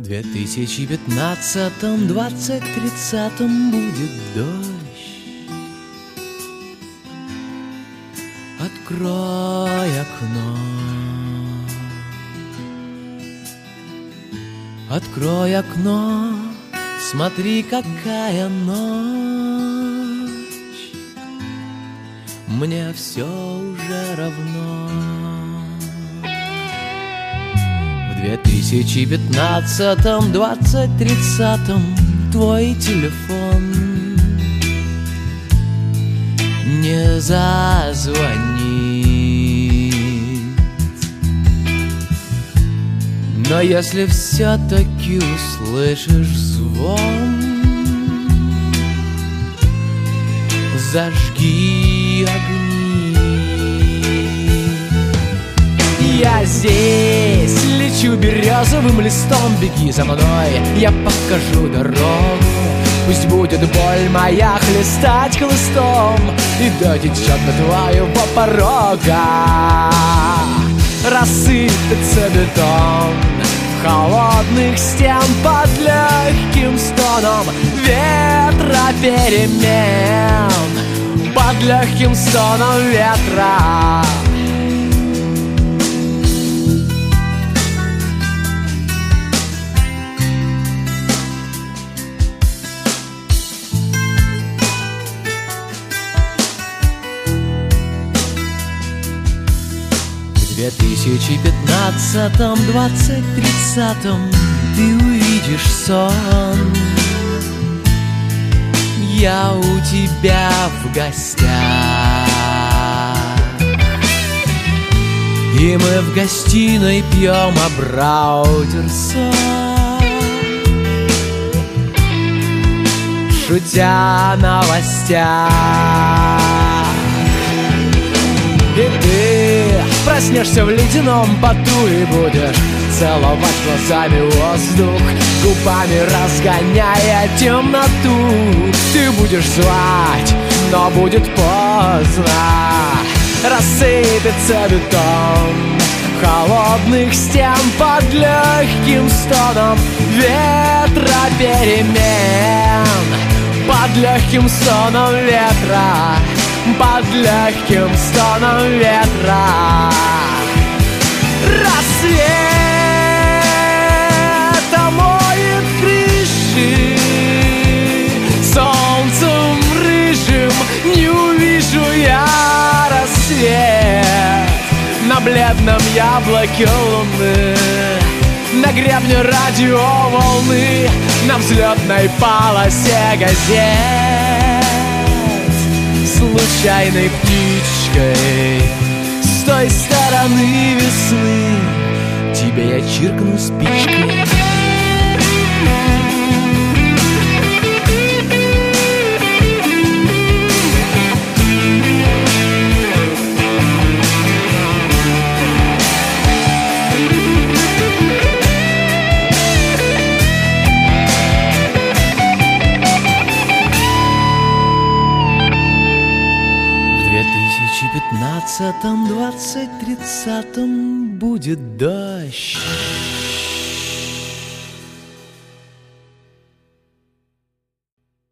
2015-м, 2030-м будет дождь. Открой окно, открой окно, смотри, какая ночь. Мне все уже равно. В 2015-м, 2030-м твой телефон не зазвонит. Но если все-таки услышишь звон, зажги огни. Я здесь лечу березовым листом, беги за мной, я покажу дорогу. Пусть будет боль моя хлестать хлыстом, и дотечет до твоего порога. Рассыпется бетон холодных стен под легким стоном ветра перемен, под легким стоном ветра. В 2015-м, 2030-м ты увидишь сон. Я у тебя в гостях, и мы в гостиной пьем абраудерсон, шутя о новостях. И ты проснешься в ледяном поту и будешь целовать глазами воздух, губами разгоняя темноту. Ты будешь звать, но будет поздно. Рассыпется бетон холодных стен под легким стоном ветра перемен, под легким стоном ветра, под легким стоном ветра. Рассвет омоет крыши солнцем рыжим. Не увижу я рассвет на бледном яблоке луны, на гребне радиоволны, на взлетной полосе газет. Случайной птичкой с той стороны весны тебе я чиркну спичкой. В 2015-м, 2030-м будет дождь.